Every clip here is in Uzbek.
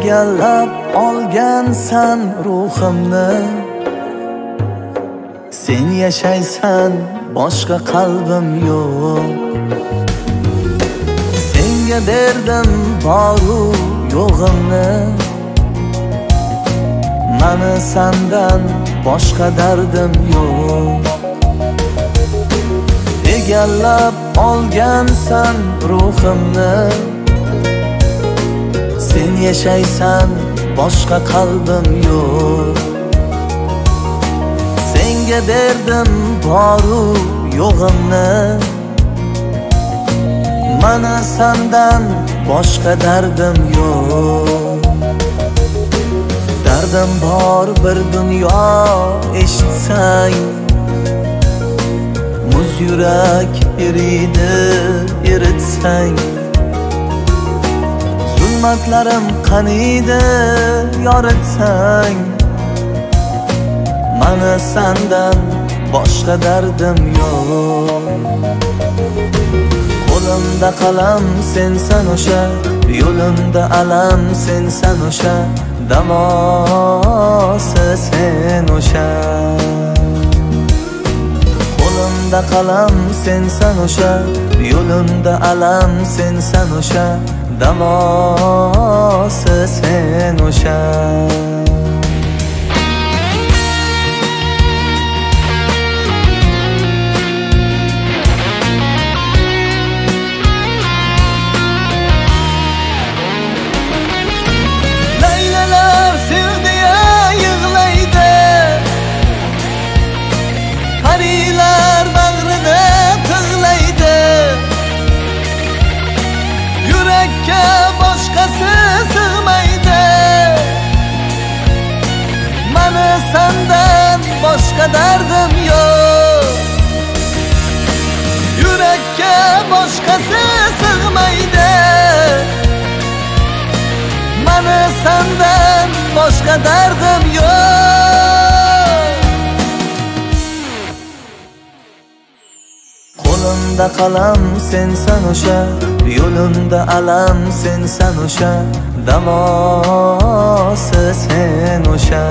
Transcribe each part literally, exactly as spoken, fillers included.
egallab olgansan ruhimni. Sen yashaysan, boshqa qalbim yo'q. Senga berdim boru yo'g'imni. Mani sendan boshqa dardim yo'q. Egallab olgansan ruhimni. Sen yashaysan, boshqa qalbim yo'q. Senga berdim boru yo'g'imni. Mana sendan boshqa dardim yo'q. Dardim bor bir dunyo eshitsang, muz yurak eriydi eritsang. Zulmatlarim qaniydi yoritsang. Mana sendan boshqa dardim yo'q. Qo'limda qalam sensan o'sha, yo'limda alam sensan o'sha, damosi sen o'sha. Qo'limda qalam sensan o'sha, yo'limda alam sensan o'sha, damosi sen o'sha. Laylalar sevdiya yig'laydi, parilar bag'rida tig'laydi. Yurakka boshqasi sig'maydi. Mani sendan boshqa dardim yo'q. Yurakka boshqasi sig'maydi. Mani sendan boshqa dardim yo'q. Qo'limda qalam sensan o'sha, yo'limda alam sensan o'sha, damosi sen o'sha.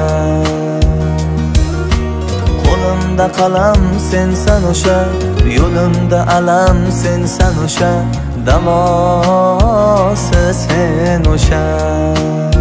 Qo'limda qalam sensan o'sha, yo'limda alam sensan o'sha, damosi sen o'sha.